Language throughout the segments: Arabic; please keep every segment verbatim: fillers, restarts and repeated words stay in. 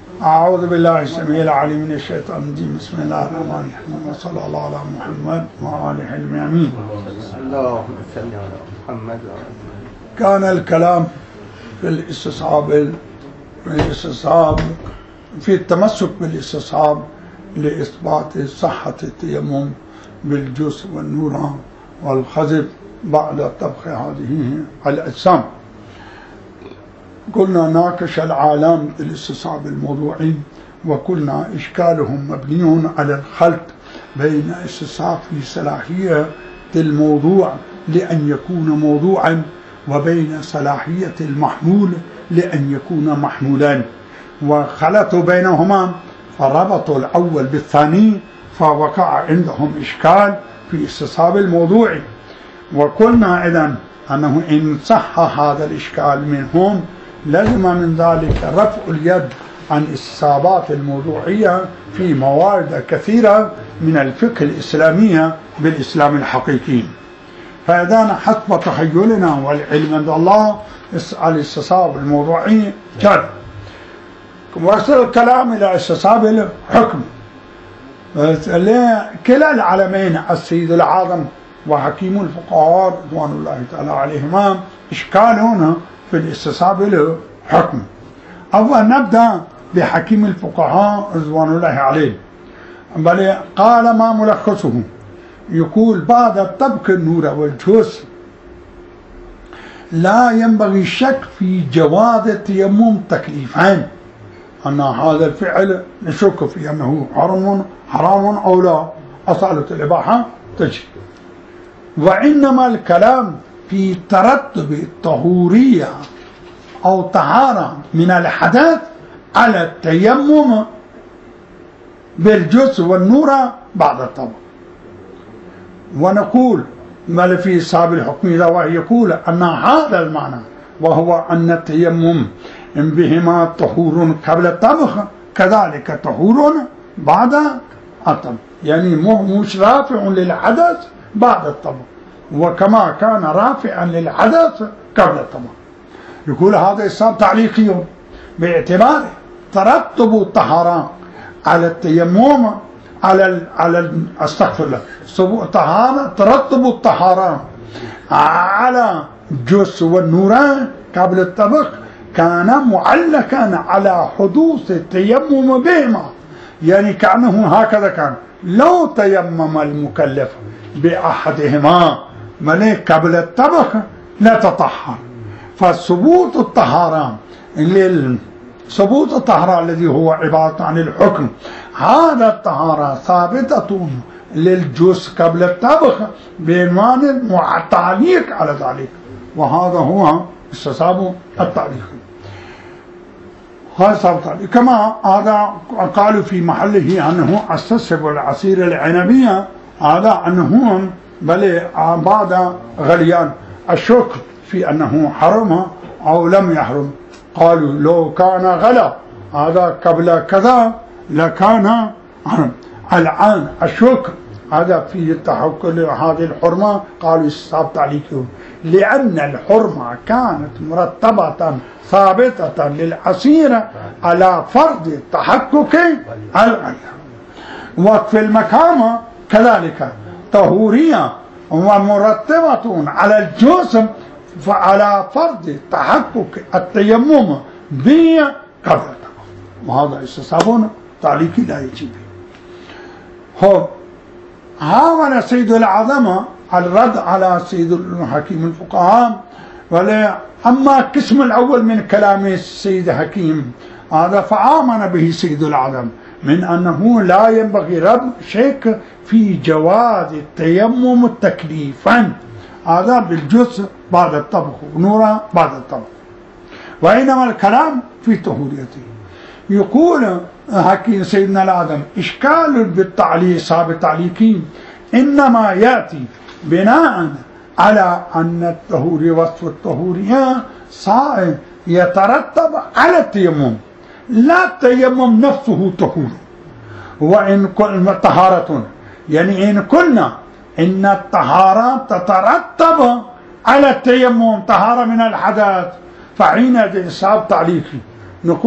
أعوذ بالله السميع العليم من الشيطان الرجيم. بسم الله الرحمن الرحيم، وصلى الله على محمد وآله الميامين. اللهم صل على محمد. كان الكلام في الاستصحاب الاستصحاب في التمسك بالاستصحاب لإثبات صحة التيمم بالجس والنورة والخزف بعد طبخ هذه الأجسام. قلنا ناقش العالم الاستصحاب الموضوعي، وقلنا إشكالهم مبني على الخلط بين استصحاب في صلاحية الموضوع لأن يكون موضوعا، وبين صلاحية المحمول لأن يكون محمولا، وخلطوا بينهما فربطوا الأول بالثاني، فوقع عندهم إشكال في استصحاب الموضوعي. وقلنا إذن أنه إن صح هذا الإشكال منهم لازم من ذلك رفع اليد عن استصحابات الموضوعية في موارد كثيرة من الفقه الإسلامية بالإسلام الحقيقي. فإذا حسب تخيلنا والعلم عند الله الاستصحاب الموضوعي جر، وصل الكلام إلى استصحاب الحكم. كلا العالمين السيد العظم وحكيم الفقهاء رضوان الله تعالى عليهما إشكالون في الاستصحاب الحكم. أول نبدأ بحكيم الفقهاء رضوان الله عليه، بل قال ما ملخصه، يقول بعد الطبق النور والجوز لا ينبغي الشك في جواز التيمم تكليفين، أن هذا الفعل نشك في أنه حرام حرام أو لا، أصالة الإباحة تجي. وإنما الكلام في ترتب الطهورية أو طهارة من الحدث على التيمم بالجس والنورة بعد الطبق. ونقول ما في صاحب الحكم إذا يقول أن هذا المعنى، وهو أن التيمم إن بهما طهور قبل الطبخ كذلك طهور بعد الطبخ، يعني مش رافع للحدث بعد الطبخ، وكما كان رافعا للحدث قبل الطبخ. يقول هذا إصاب تعليقي باعتبار ترتب الطهارة على التيمم على ال على ال استغفر الله طهارة ترتب الطهارة على الجس والنوران قبل الطبخ كان معلقا على حدوث التيمم بهما، يعني كأنه هكذا كان لو تيمم المكلف بأحدهما ملك قبل الطبخ لا تطهر. فثبوت الطهارة ثبوت الطهارة الذي هو عبارة عن الحكم، هذا الطهارة ثابتة للجس قبل الطبخ بعنوان التعليق على ذلك، وهذا هو استصحاب التعليق. كما هذا قالوا في محله أنه استصحب العصير العنبية، هذا أنه بل بعد غليان الشك في أنه حرم أو لم يحرم، قالوا لو كان غلا هذا قبل كذا لكان حرم. الآن الشك هذا في تحقق هذه الحرمة، قالوا استصحاب تعليقي لأن الحرمة كانت مرتبة ثابتة للعصير على فرض تحقق الغلا، وفي المكامة كذلك طهورية ومرتبة على الجسم فعلى فرض تحقق التيمم به قبل الطبخ، وهذا استصحاب تعليقي لا يجي به. هو حاول سيد العظمة الرد على سيد الحكيم الفقهاء، ولا أما القسم الأول من كلام السيد حكيم هذا فآمن به سيد العظم من أنه لا ينبغي رد شك في جواز التيمم تكليفا، هذا بالجزء بعد الطبخ ونورا بعد الطبخ، وإنما الكلام في طهوريته. يقول حكيم سيدنا العظم إشكال بالتعليق صاحب التعليقين إنما يأتي بناء على أن الطهور وصف الطهورية صائم يترتب على التيمم، لا التيمم نفسه طهور. وإن كل طهارة يعني إن قلنا إن الطهارة تترتب على التيمم طهارة من الحدث، فحين استصحاب تعليقي نقول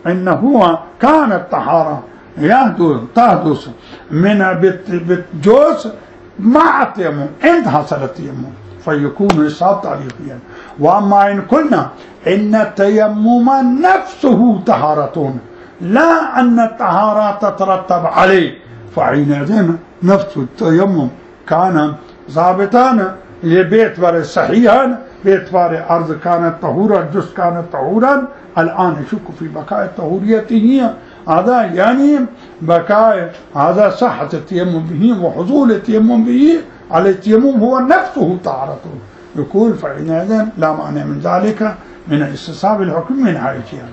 إنه كانت الطهارة تحدث من بالجوز مع التيمم إن حصل التيمم فيكون إصابة تعليقيا. وأما إن قلنا إن التيمم نفسه طهارة لا أن الطهارة تترتب عليه فحينئذ نفس التيمم كان ضابطا باعتبار صحيحا باعتبار أرض كانت طهورا الجزء كانت طهورا الآن يشك في بقاء طهوريته هذا يعني بقاء هذا صحة التيمم به وحصول التيمم به على التيمم هو نفسه طهارة يقول فحينئذ لا معنى من ذلك من الاستصحاب الحكم من حيثيان.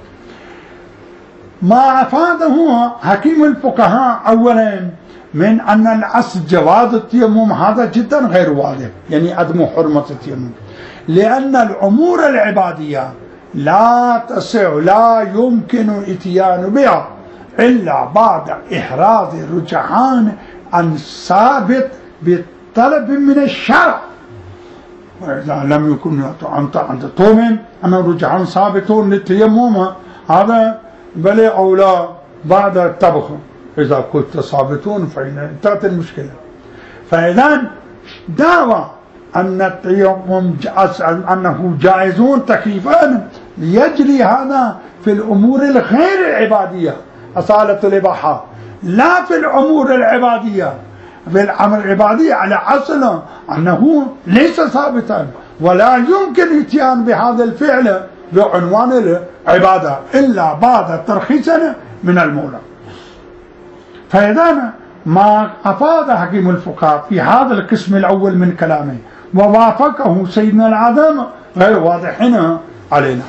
ما أفاده حكيم الفقهاء أولا من أن الأصل جواز التيمم هذا جدا غير واضح يعني عدم حرمة التيمم لأن الأمور العبادية لا تصح لا يمكن اتيان بها إلا بعد إحراز الرجحان عن ثابت بالطلب من الشرع. وإذا لم يكن أنت تؤمن أن الرجحان ثابت للتيمم هذا بل أولى بعد الطبخ إذا كنت ثابتون فإن انتهت المشكلة. فإذا دعوى أن التيمم أنه جائزون تكليفا يجري هذا في الأمور الغير العبادية أصالة الإباحة لا في الأمور العبادية. في الأمر العبادي على أصل أنه ليس ثابتا ولا يمكن اتيان بهذا الفعل بعنوان العبادة إلا بعد ترخيص من المولى. فإذا ما أفاد حكيم الفقهاء في هذا القسم الأول من كلامه ووافقه سيدنا العدم غير واضح هنا علينا.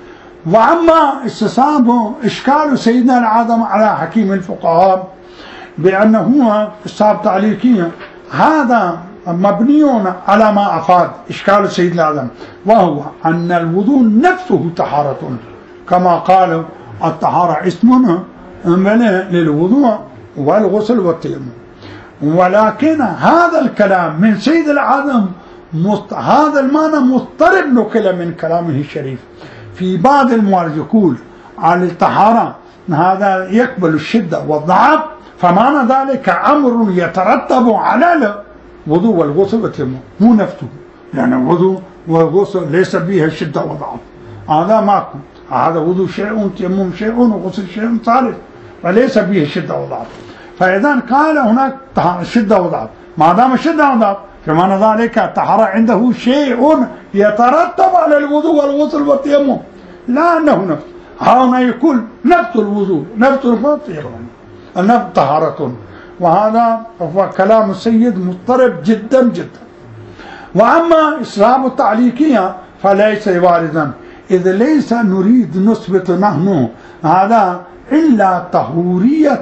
وأما استصحاب إشكال سيدنا العدم على حكيم الفقهاء بأنه استصحاب تعليقي هذا مبني على ما أفاد إشكال سيدنا العدم وهو أن الوضوء نفسه طهارة كما قالوا الطهارة اسم للوضوء والغسل والتيمم. ولكن هذا الكلام من سيد العدم مست... هذا المعنى مضطرب نقل من كلامه الشريف في بعض الموارد يقول على الطهارة هذا يقبل الشدة والضعف فمعنى ذلك أمر يترتب على الوضوء والغسل والتيمم مو نفسه يعني الوضوء والغسل ليس به الشدة والضعف هذا ماكو هذا وضوء شيء تيمم شيء وغسل شيء ثالث فليس به الشدة والضعف. فإذا قال هناك شدة وضعف ما دام الشدة وضعف فمعنى ذلك الطهارة عنده شيء يترتب على الوضوء والغسل والتيمم لا أنه نفس. هنا يقول نفس الوضوء نفس التيمم النفس طهارة وهذا هو كلام السيد مضطرب جدا جدا. وأما إسلام التعليقية فليس واردا إذ ليس نريد نثبت نحن هذا إلا طهورية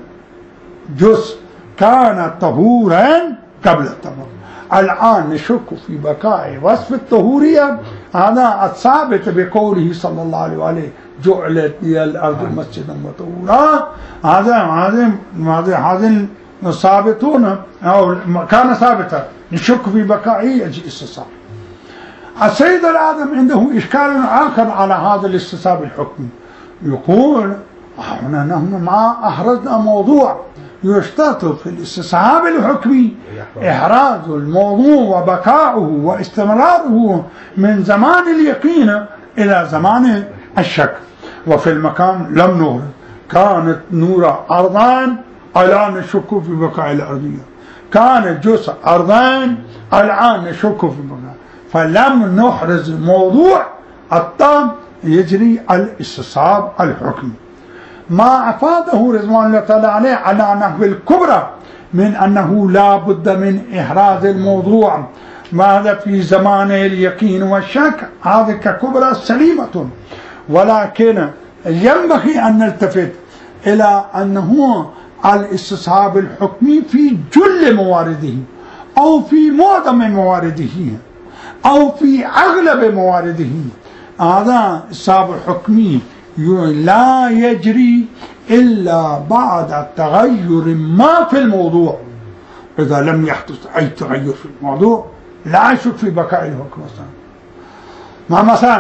الجزء كان طهورا قبل الطهور. الآن نشك في بقاء وصف الطهورية هذا الثابت بقوله صلى الله عليه وآله جعلت لي الأرض مسجدا وطهورا هذا هذا هذا هذا ثابتون أو كان ثابتا نشك في بقائه استصحاب. السيد العدم عنده إشكال آخر على هذا الاستصحاب الحكمي يقول هنا نحن ما أحرزنا موضوع يشترط في الاستصحاب الحكمي إحراز الموضوع وبقاؤه واستمراره من زمان اليقين إلى زمان الشك. وفي المكان لم نورد كانت نور أرضان الآن نشك في بقاء الأرضية كانت جزء أرضان الآن نشك في بقاء فلم نحرز الموضوع التام يجري الاستصحاب الحكمي. ما أفاده رضوان الله تعالى عليه على النحو الكبرى من أنه لا بد من إحراز الموضوع ماذا في زمان اليقين والشك هذه ككبرى سليمة. ولكن ينبغي أن نلتفت إلى أنه الاستصحاب الحكمي في جل موارده أو في معظم موارده أو في أغلب موارده هذا استصحاب الحكمي لا يجري إلا بعد تغير ما في الموضوع. إذا لم يحدث أي تغير في الموضوع لا يشك في بقاء الحكم. ما مثلا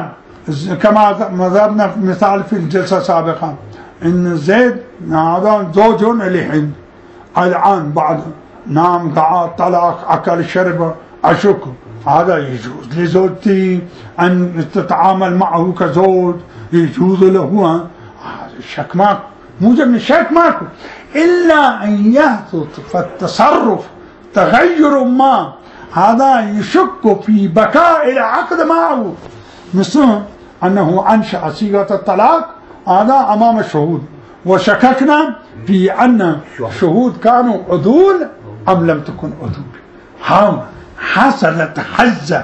كما ضربنا مثال في الجلسة السابقة إن زيد هذا زوج لهند الآن بعد نام قعد طلق أكل شرب أشك هذا يجوز لزوجتي أن تتعامل معه كزوج يجوز له الشك ماكو موجب من الشك ماكو إلا أن يحدث فالتصرف تغير ما هذا يشك في بقاء العقد معه مثل أنه أنشأ صيغة الطلاق هذا أمام الشهود وشككنا في أن الشهود كانوا عدول أم لم تكن عدول هم حصلت حزة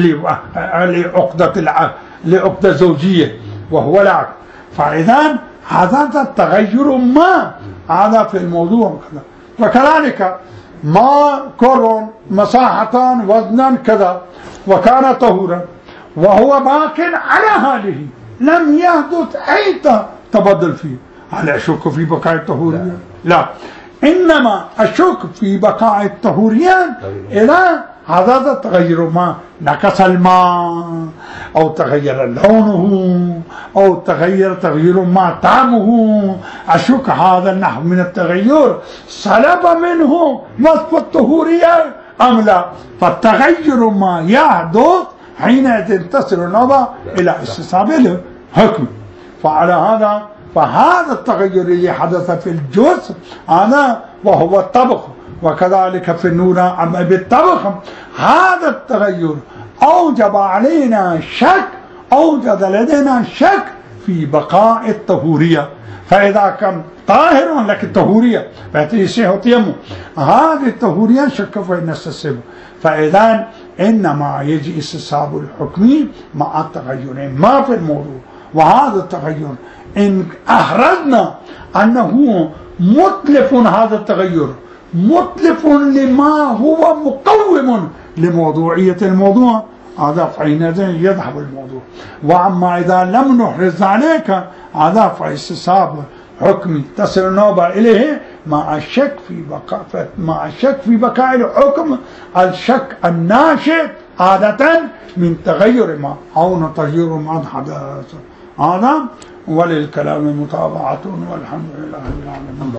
لعقدة العقد لعقدة زوجية وهو العقد فإذا هذا التغير ما هذا في الموضوع كذا وكذلك ما كرون مساحة وزنا كذا وكان طهورا وهو باق على حاله لم يحدث أي تبدل فيه هل أشك في بقاء الطهورية؟ لا إنما أشك في بقاء الطهورية إلى هذا التغير ما نقص الماء أو تغير لونه أو تغير تغيير ما طعمه أشك هذا النحو من التغير سلب منه وصف الطهورية أم لا فالتغير ما يحدث حينئذ تصل النظر إلى استصحاب الحكم فعلى هذا فهذا التغير اللي حدث في الجزء هذا وهو الطبخ وكذلك في النور بالطبخ هذا التغير أوجب علينا شك أوجد لدينا شك في بقاء الطهورية فإذا كان طاهر لك الطهورية فيصيح تيمم هذه الطهورية شك فإن استصحاب فإذا إنما يجي استصحاب الحكم مع التغير ما في الموضوع وهذا التغير إن أحرزنا أنه متلف هذا التغير متلف لما هو مقوم لموضوعية الموضوع هذا حينئذ يذهب الموضوع وأما إذا لم نحرز عليك هذا فاستصحاب حكم تصل النوبة إليه مع الشك في بقاء مع الشك في بقاء الحكم الشك الناشئ عادة من تغير ما أو تغيير ما حدث هذا وللكلام متابعة والحمد لله رب العالمين.